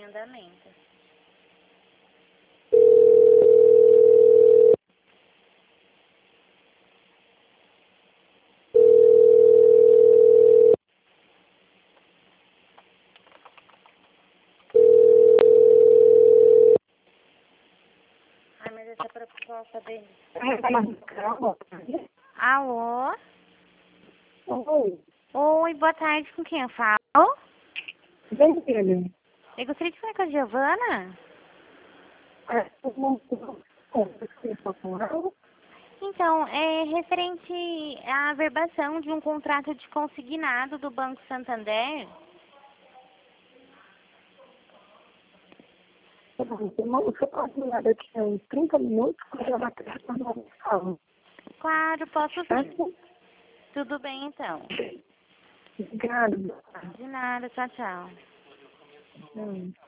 andamento. Ai, mas essa proposta dele... Alô? Oi, Oi, boa tarde, com quem eu falo? vem dele. Eu gostaria de falar com a Giovana. Então, é referente à averbação de um contrato de consignado do Banco Santander. Você pode ligar daqui a uns 30 minutos que eu já vou ter retornado de sala. Claro, posso sim. Certo? Tudo bem, então. Obrigada. De nada, tchau, tchau.